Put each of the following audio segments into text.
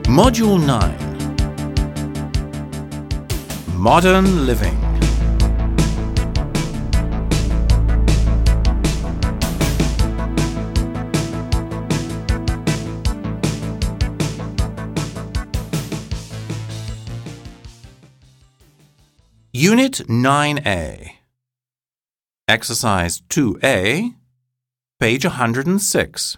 Module 9. Modern Living. Unit 9A. Exercise 2A, page 106.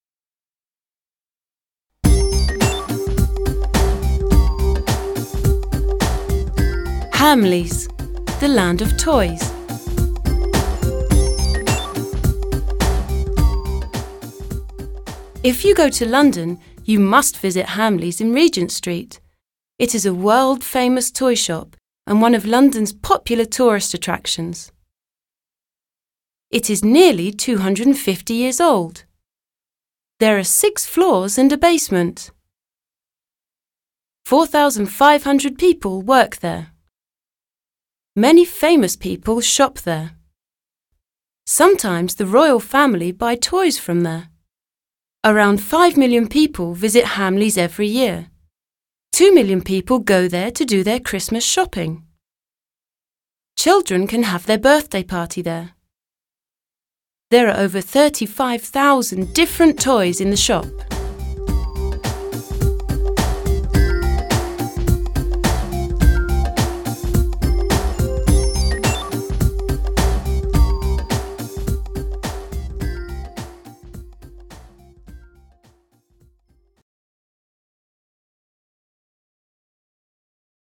Hamleys, the land of toys. If you go to London, you must visit Hamleys in Regent Street. It is a world-famous toy shop and one of London's popular tourist attractions. It is nearly 250 years old. There are 6 floors and a basement. 4,500 people work there. Many famous people shop there. Sometimes the royal family buy toys from there. Around 5 million people visit Hamleys every year. 2 million people go there to do their Christmas shopping. Children can have their birthday party there. There are over 35,000 different toys in the shop.